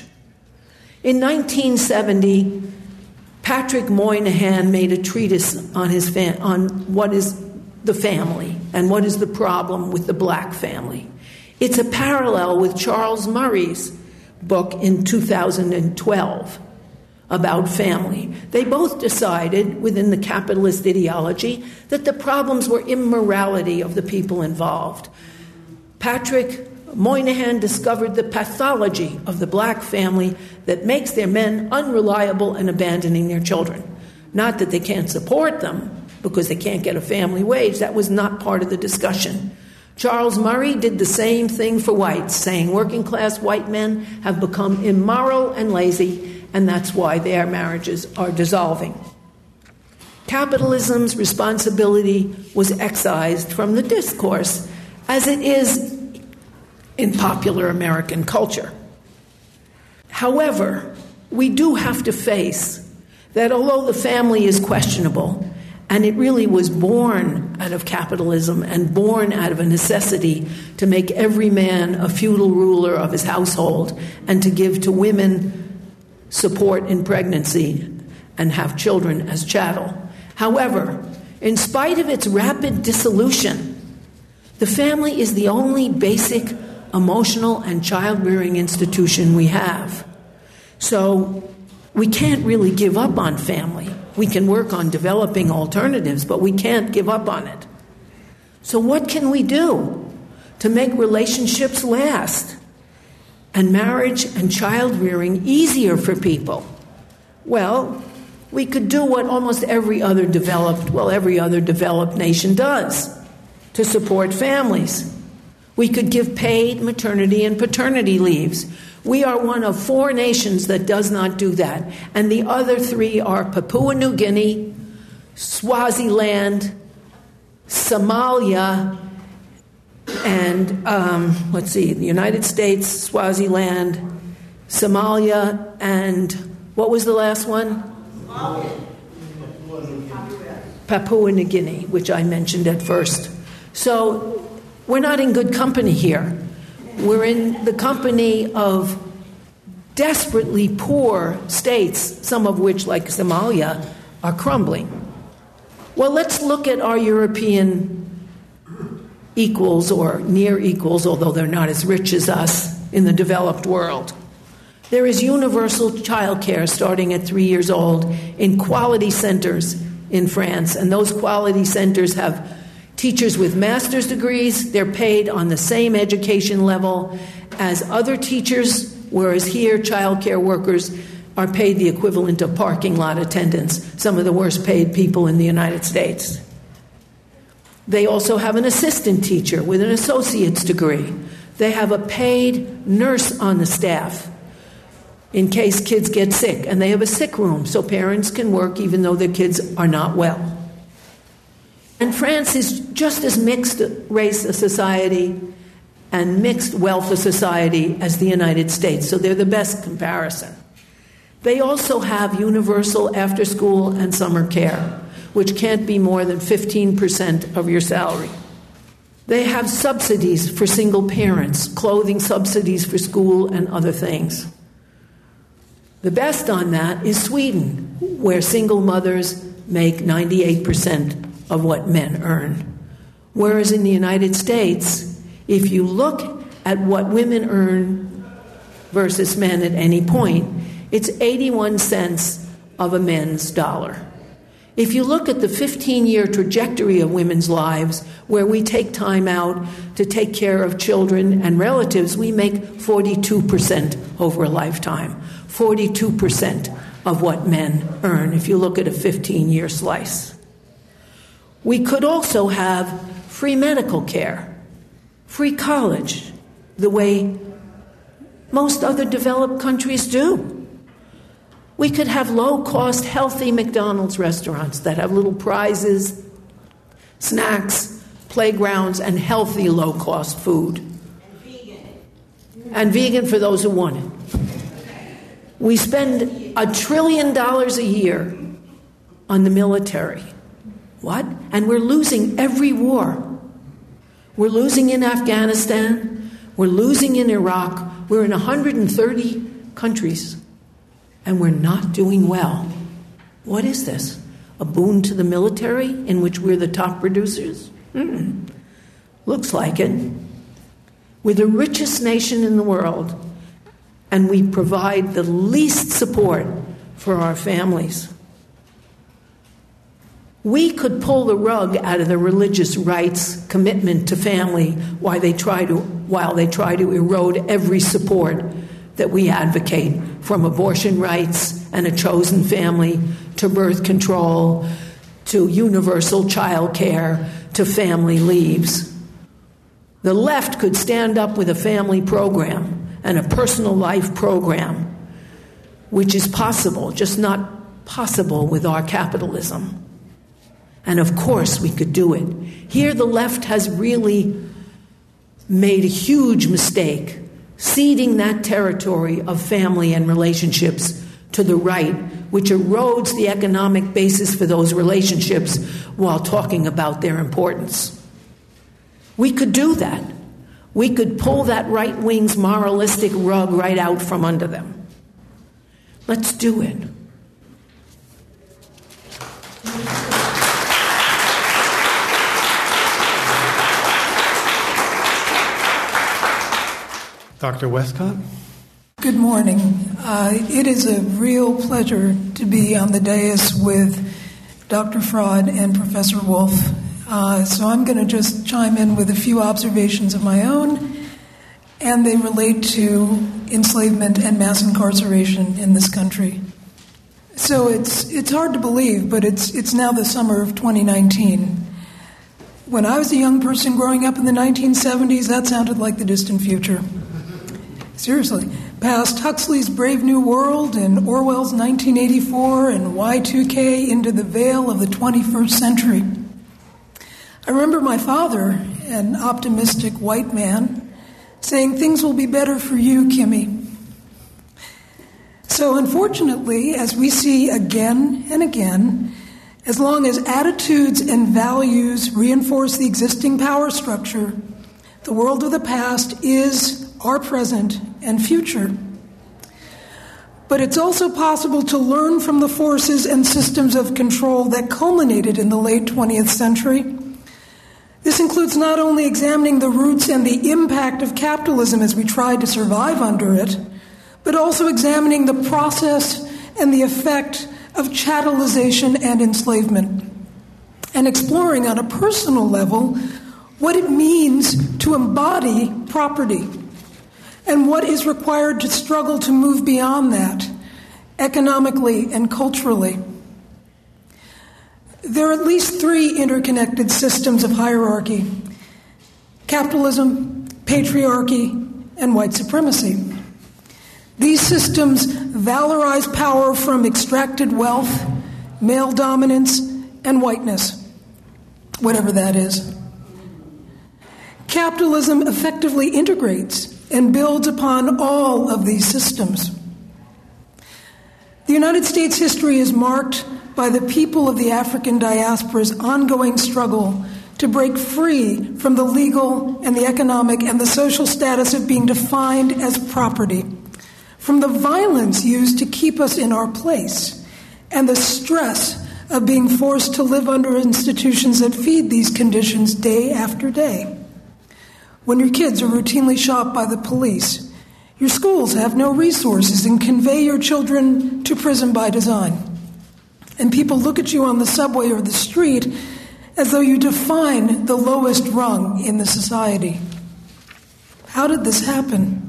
In nineteen seventy, Patrick Moynihan made a treatise on his fa- on what is the family and what is the problem with the black family. It's a parallel with Charles Murray's book in two thousand twelve about family. They both decided within the capitalist ideology that the problems were immorality of the people involved. Patrick Moynihan discovered the pathology of the black family that makes their men unreliable and abandoning their children. Not that they can't support them because they can't get a family wage. That was not part of the discussion. Charles Murray did the same thing for whites, saying working class white men have become immoral and lazy, and that's why their marriages are dissolving. Capitalism's responsibility was excised from the discourse, as it is in popular American culture. However, we do have to face that although the family is questionable, and it really was born out of capitalism and born out of a necessity to make every man a feudal ruler of his household and to give to women support in pregnancy and have children as chattel. However, in spite of its rapid dissolution, the family is the only basic emotional and child-rearing institution we have. So we can't really give up on family. We can work on developing alternatives, but we can't give up on it. So what can we do to make relationships last and marriage and child rearing easier for people? Well, we could do what almost every other developed, well, every other developed nation does to support families. We could give paid maternity and paternity leaves. We are one of four nations that does not do that. And the other three are Papua New Guinea, Swaziland, Somalia, and, um, let's see, the United States, Swaziland, Somalia, and what was the last one? Papua New Guinea, which I mentioned at first. So we're not in good company here. We're in the company of desperately poor states, some of which, like Somalia, are crumbling. Well, let's look at our European equals or near equals, although they're not as rich as us in the developed world. There is universal child care starting at three years old in quality centers in France, and those quality centers have teachers with master's degrees. They're paid on the same education level as other teachers, whereas here child care workers are paid the equivalent of parking lot attendants, some of the worst paid people in the United States. They also have an assistant teacher with an associate's degree. They have a paid nurse on the staff in case kids get sick, and they have a sick room so parents can work even though their kids are not well. And France is just as mixed race a society and mixed wealth a society as the United States, so they're the best comparison. They also have universal after-school and summer care, which can't be more than fifteen percent of your salary. They have subsidies for single parents, clothing subsidies for school and other things. The best on that is Sweden, where single mothers make ninety-eight percent of what men earn. Whereas in the United States, if you look at what women earn versus men at any point, it's eighty-one cents of a men's dollar. If you look at the fifteen-year trajectory of women's lives, where we take time out to take care of children and relatives, we make forty-two percent over a lifetime, forty-two percent of what men earn if you look at a fifteen-year slice. We could also have free medical care, free college, the way most other developed countries do. We could have low-cost, healthy McDonald's restaurants that have little prizes, snacks, playgrounds, and healthy, low-cost food. And vegan. And vegan for those who want it. We spend a trillion dollars a year on the military. What? And we're losing every war. We're losing in Afghanistan. We're losing in Iraq. We're in one hundred thirty countries. And we're not doing well. What is this? A boon to the military in which we're the top producers? Mm-mm. Looks like it. We're the richest nation in the world, and we provide the least support for our families. We could pull the rug out of the religious rights commitment to family while they try to, while they try to erode every support that we advocate, from abortion rights and a chosen family to birth control to universal child care to family leaves. The left could stand up with a family program and a personal life program, which is possible, just not possible with our capitalism. And of course we could do it. Here the left has really made a huge mistake, ceding that territory of family and relationships to the right, which erodes the economic basis for those relationships while talking about their importance. We could do that. We could pull that right wing's moralistic rug right out from under them. Let's do it. Doctor Westcott? Good morning. Uh, it is a real pleasure to be on the dais with Doctor Fraud and Professor Wolf. Uh, so I'm going to just chime in with a few observations of my own and they relate to enslavement and mass incarceration in this country. So it's it's hard to believe, but it's it's now the summer of twenty nineteen. When I was a young person growing up in the nineteen seventies, that sounded like the distant future. Seriously. Past Huxley's Brave New World and Orwell's nineteen eighty-four and Y two K into the veil of the twenty-first century. I remember my father, an optimistic white man, saying, "Things will be better for you, Kimmy." So unfortunately, as we see again and again, as long as attitudes and values reinforce the existing power structure, the world of the past is our present and future. But it's also possible to learn from the forces and systems of control that culminated in the late twentieth century. This includes not only examining the roots and the impact of capitalism as we tried to survive under it, but also examining the process and the effect of chattelization and enslavement, and exploring on a personal level what it means to embody property and what is required to struggle to move beyond that, economically and culturally. There are at least three interconnected systems of hierarchy: capitalism, patriarchy, and white supremacy. These systems valorize power from extracted wealth, male dominance, and whiteness, whatever that is. Capitalism effectively integrates and builds upon all of these systems. The United States history is marked by the people of the African diaspora's ongoing struggle to break free from the legal and the economic and the social status of being defined as property, from the violence used to keep us in our place, and the stress of being forced to live under institutions that feed these conditions day after day. When your kids are routinely shot by the police, your schools have no resources and convey your children to prison by design, and people look at you on the subway or the street as though you define the lowest rung in the society. How did this happen?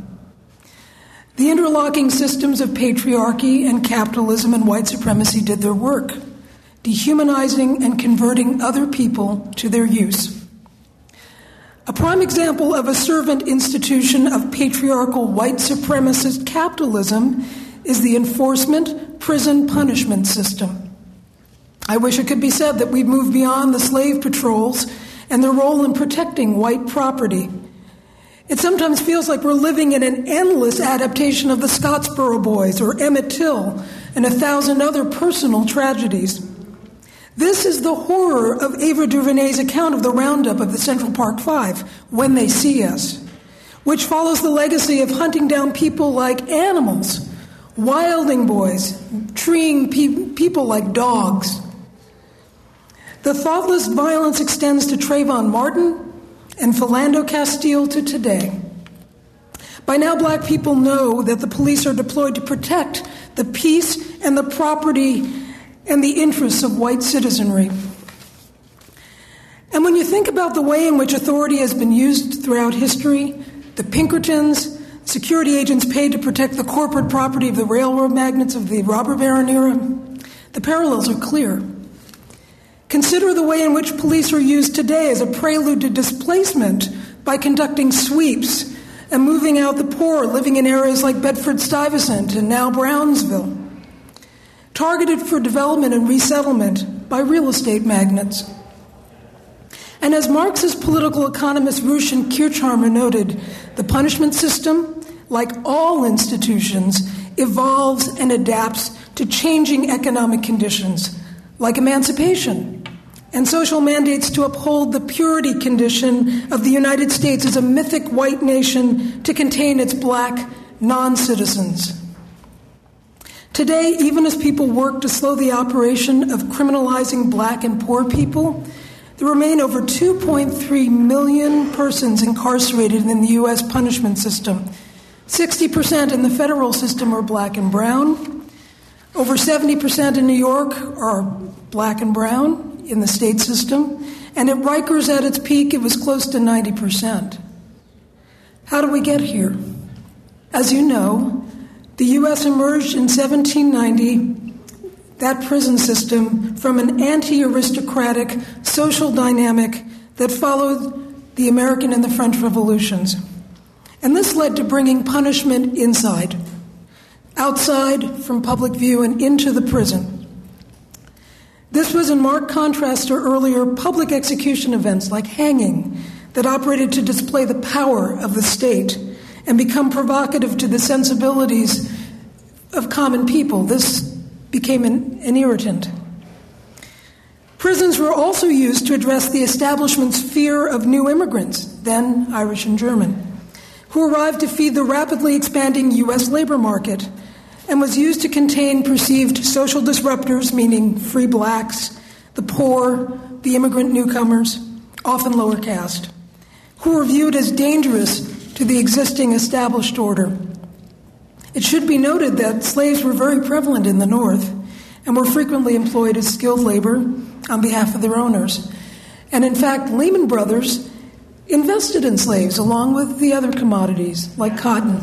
The interlocking systems of patriarchy and capitalism and white supremacy did their work, dehumanizing and converting other people to their use. A prime example of a servant institution of patriarchal white supremacist capitalism is the enforcement prison punishment system. I wish it could be said that we've moved beyond the slave patrols and their role in protecting white property. It sometimes feels like we're living in an endless adaptation of the Scottsboro Boys or Emmett Till and a thousand other personal tragedies. This is the horror of Ava DuVernay's account of the roundup of the Central Park Five, When They See Us, which follows the legacy of hunting down people like animals, wilding boys, treating pe- people like dogs. The thoughtless violence extends to Trayvon Martin and Philando Castile to today. By now, black people know that the police are deployed to protect the peace and the property and the interests of white citizenry. And when you think about the way in which authority has been used throughout history, the Pinkertons, security agents paid to protect the corporate property of the railroad magnates of the robber baron era, the parallels are clear. Consider the way in which police are used today as a prelude to displacement by conducting sweeps and moving out the poor living in areas like Bedford-Stuyvesant and now Brownsville, targeted for development and resettlement by real estate magnates. And as Marxist political economist Rushin Kirchhammer noted, the punishment system, like all institutions, evolves and adapts to changing economic conditions, like emancipation and social mandates to uphold the purity condition of the United States as a mythic white nation to contain its black non-citizens. Today, even as people work to slow the operation of criminalizing black and poor people, there remain over two point three million persons incarcerated in the U S punishment system. sixty percent in the federal system are black and brown. Over seventy percent in New York are black and brown in the state system. And at Rikers at its peak, it was close to ninety percent. How do we get here? As you know, the U S emerged in seventeen ninety, that prison system, from an anti-aristocratic social dynamic that followed the American and the French revolutions. And this led to bringing punishment inside, outside from public view and into the prison. This was in marked contrast to earlier public execution events like hanging that operated to display the power of the state and become provocative to the sensibilities of common people. This became an, an irritant. Prisons were also used to address the establishment's fear of new immigrants, then Irish and German, who arrived to feed the rapidly expanding U S labor market, and was used to contain perceived social disruptors, meaning free blacks, the poor, the immigrant newcomers, often lower caste, who were viewed as dangerous to the existing established order. It should be noted that slaves were very prevalent in the North and were frequently employed as skilled labor on behalf of their owners. And in fact, Lehman Brothers invested in slaves along with the other commodities like cotton.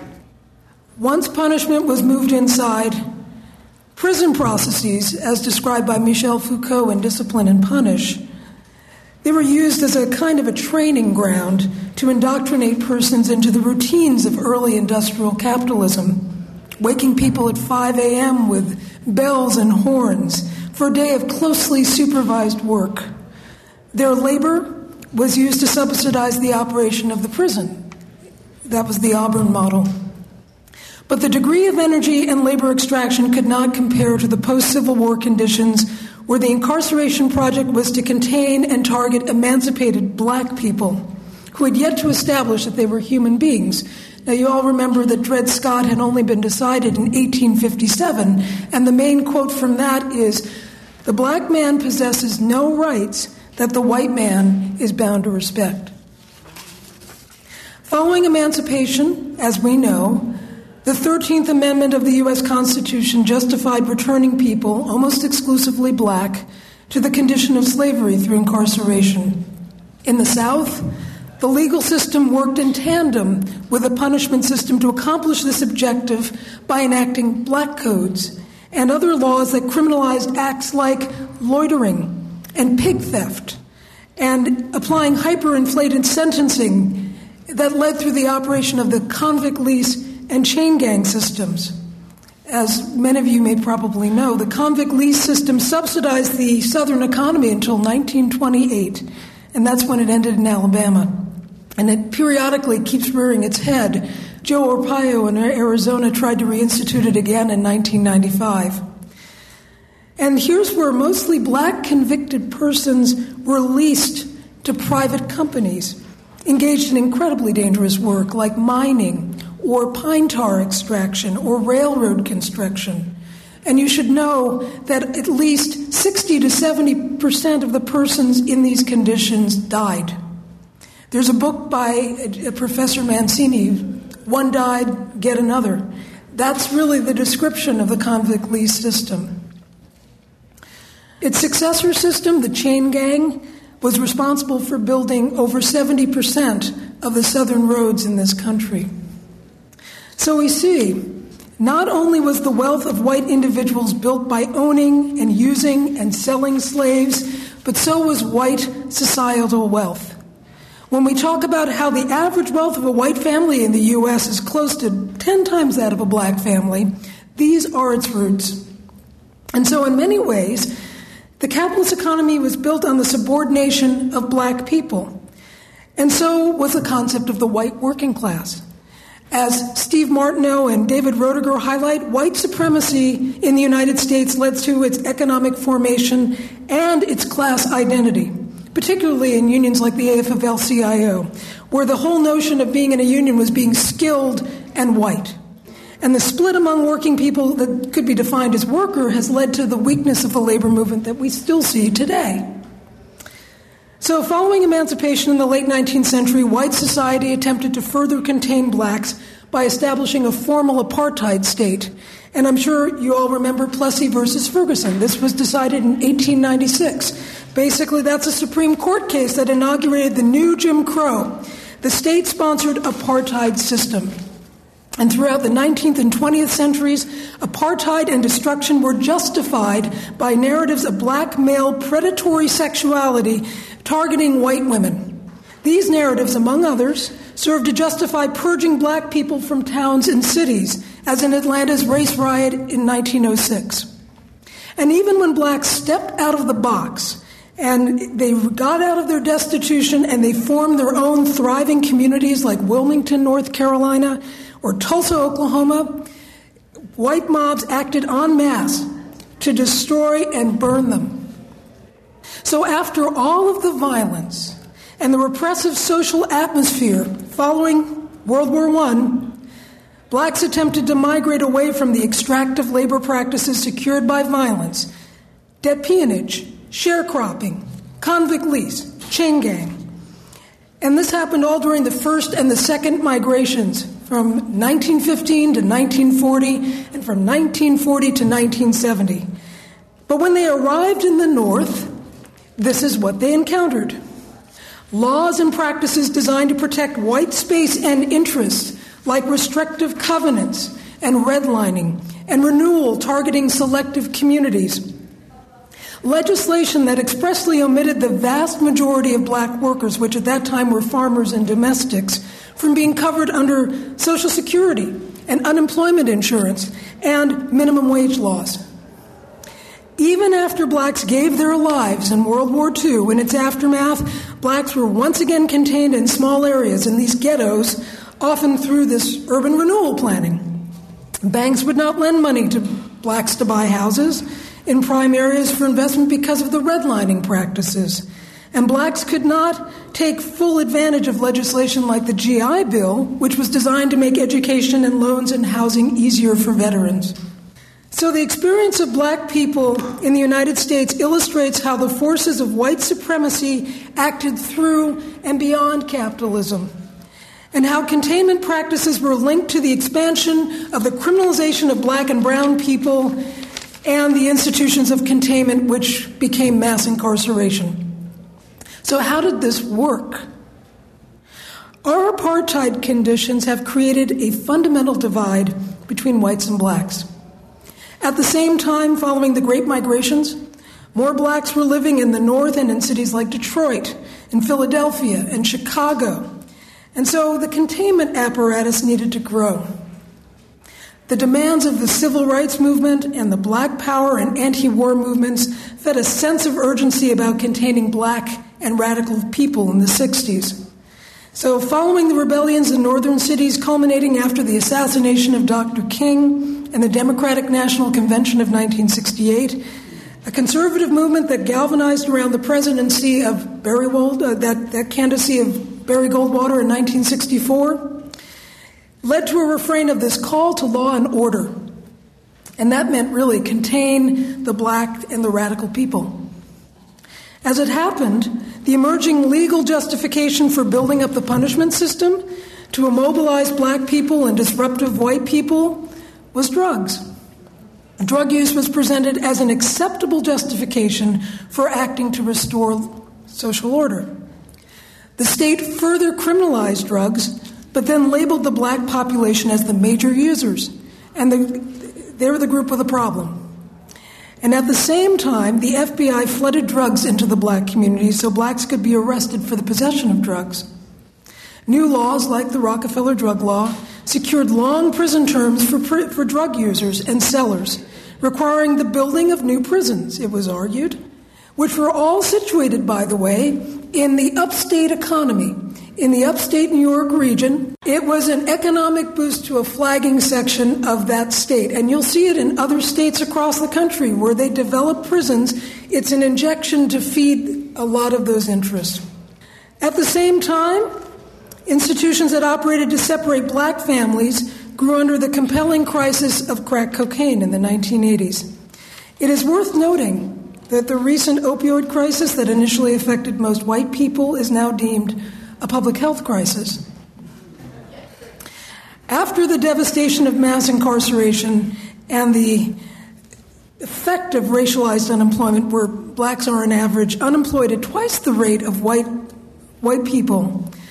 Once punishment was moved inside, prison processes, as described by Michel Foucault in Discipline and Punish, they were used as a kind of a training ground to indoctrinate persons into the routines of early industrial capitalism, waking people at five a.m. with bells and horns for a day of closely supervised work. Their labor was used to subsidize the operation of the prison. That was the Auburn model. But the degree of energy and labor extraction could not compare to the post-Civil War conditions where the incarceration project was to contain and target emancipated black people who had yet to establish that they were human beings. Now, you all remember that Dred Scott had only been decided in eighteen fifty-seven, and the main quote from that is, "The black man possesses no rights that the white man is bound to respect." Following emancipation, as we know, the thirteenth Amendment of the U S Constitution justified returning people, almost exclusively black, to the condition of slavery through incarceration. In the South, the legal system worked in tandem with a punishment system to accomplish this objective by enacting black codes and other laws that criminalized acts like loitering and pig theft, and applying hyperinflated sentencing that led through the operation of the convict lease and chain gang systems. As many of you may probably know, the convict lease system subsidized the Southern economy until nineteen twenty-eight, and that's when it ended in Alabama. And it periodically keeps rearing its head. Joe Arpaio in Arizona tried to reinstitute it again in nineteen ninety-five. And here's where mostly black convicted persons were leased to private companies, engaged in incredibly dangerous work like mining, or pine tar extraction, or railroad construction. And you should know that at least sixty to seventy percent of the persons in these conditions died. There's a book by Professor Mancini, "One Died, Get Another." That's really the description of the convict lease system. Its successor system, the chain gang, was responsible for building over seventy percent of the southern roads in this country. So we see, not only was the wealth of white individuals built by owning and using and selling slaves, but so was white societal wealth. When we talk about how the average wealth of a white family in the U S is close to ten times that of a black family, these are its roots. And so in many ways, the capitalist economy was built on the subordination of black people. And so was the concept of the white working class. As Steve Martineau and David Roediger highlight, white supremacy in the United States led to its economic formation and its class identity, particularly in unions like the A F L C I O, where the whole notion of being in a union was being skilled and white. And the split among working people that could be defined as worker has led to the weakness of the labor movement that we still see today. So following emancipation in the late nineteenth century, white society attempted to further contain blacks by establishing a formal apartheid state. And I'm sure you all remember Plessy versus Ferguson. This was decided in eighteen ninety-six. Basically, that's a Supreme Court case that inaugurated the new Jim Crow the state-sponsored apartheid system. And throughout the nineteenth and twentieth centuries, apartheid and destruction were justified by narratives of black male predatory sexuality targeting white women. These narratives, among others, served to justify purging black people from towns and cities, as in Atlanta's race riot in nineteen oh six. And even when blacks stepped out of the box and they got out of their destitution and they formed their own thriving communities like Wilmington, North Carolina, or Tulsa, Oklahoma, white mobs acted en masse to destroy and burn them. So after all of the violence and the repressive social atmosphere following World War One, blacks attempted to migrate away from the extractive labor practices secured by violence, debt peonage, sharecropping, convict lease, chain gang. And this happened all during the first and the second migrations from nineteen fifteen to nineteen forty and from nineteen forty to nineteen seventy. But when they arrived in the North, this is what they encountered. Laws and practices designed to protect white space and interests, like restrictive covenants and redlining and renewal targeting selective communities. Legislation that expressly omitted the vast majority of black workers, which at that time were farmers and domestics, from being covered under Social Security and unemployment insurance and minimum wage laws. Even after blacks gave their lives in World War Two, in its aftermath, blacks were once again contained in small areas in these ghettos, often through this urban renewal planning. Banks would not lend money to blacks to buy houses in prime areas for investment because of the redlining practices. And blacks could not take full advantage of legislation like the G I Bill, which was designed to make education and loans and housing easier for veterans. So the experience of black people in the United States illustrates how the forces of white supremacy acted through and beyond capitalism, and how containment practices were linked to the expansion of the criminalization of black and brown people and the institutions of containment, which became mass incarceration. So how did this work? Our apartheid conditions have created a fundamental divide between whites and blacks. At the same time, following the Great Migrations, more blacks were living in the North and in cities like Detroit, and Philadelphia, and Chicago. And so the containment apparatus needed to grow. The demands of the civil rights movement and the black power and anti-war movements fed a sense of urgency about containing black and radical people in the sixties. So following the rebellions in northern cities culminating after the assassination of Doctor King and the Democratic National Convention of nineteen sixty-eight, a conservative movement that galvanized around the presidency of Barry Gold, uh, that, that candidacy of Barry Goldwater in nineteen sixty-four, led to a refrain of this call to law and order. And that meant really contain the black and the radical people. As it happened, the emerging legal justification for building up the punishment system to immobilize black people and disruptive white people was drugs. Drug use was presented as an acceptable justification for acting to restore social order. The state further criminalized drugs, but then labeled the black population as the major users, and the, they were the group with a problem. And at the same time, the F B I flooded drugs into the black community so blacks could be arrested for the possession of drugs. New laws, like the Rockefeller drug law, secured long prison terms for, for drug users and sellers, requiring the building of new prisons, it was argued, which were all situated, by the way, in the upstate economy. In the upstate New York region, it was an economic boost to a flagging section of that state. And you'll see it in other states across the country where they develop prisons. It's an injection to feed a lot of those interests. At the same time, institutions that operated to separate black families grew under the compelling crisis of crack cocaine in the nineteen eighties. It is worth noting that the recent opioid crisis that initially affected most white people is now deemed a public health crisis. After the devastation of mass incarceration and the effect of racialized unemployment, where blacks are on average unemployed at twice the rate of white white people,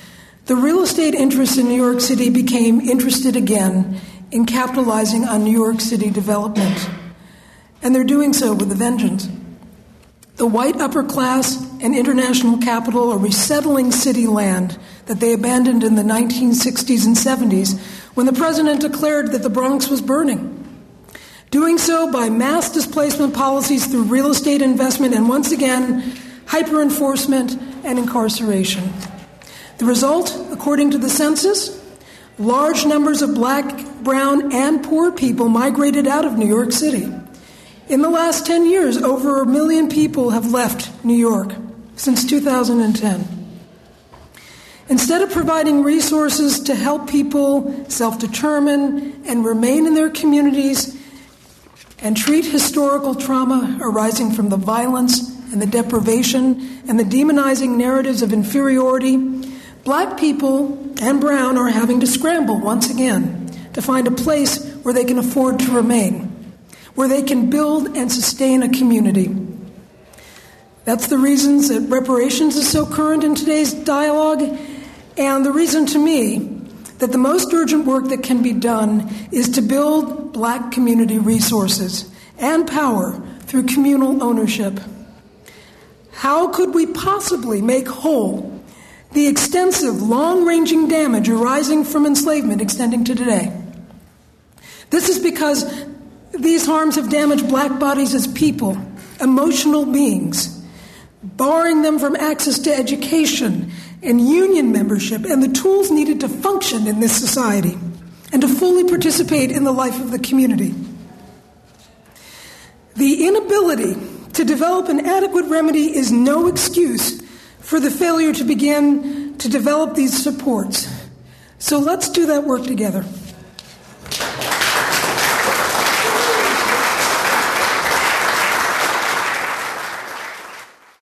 the real estate interests in New York City became interested again in capitalizing on New York City development. And they're doing so with a vengeance. The white upper class and international capital are resettling city land that they abandoned in the nineteen sixties and seventies when the president declared that the Bronx was burning. Doing so by mass displacement policies through real estate investment and, once again, hyper-enforcement and incarceration. The result, according to the census, large numbers of black, brown, and poor people migrated out of New York City. In the last ten years, over a million people have left New York since two thousand ten. Instead of providing resources to help people self-determine and remain in their communities and treat historical trauma arising from the violence and the deprivation and the demonizing narratives of inferiority, black people and brown are having to scramble once again to find a place where they can afford to remain, where they can build and sustain a community. That's the reasons that reparations is so current in today's dialogue, and the reason to me that the most urgent work that can be done is to build black community resources and power through communal ownership. How could we possibly make whole the extensive, long-ranging damage arising from enslavement extending to today? This is because these harms have damaged black bodies as people, emotional beings, barring them from access to education and union membership and the tools needed to function in this society and to fully participate in the life of the community. The inability to develop an adequate remedy is no excuse for the failure to begin to develop these supports. So let's do that work together.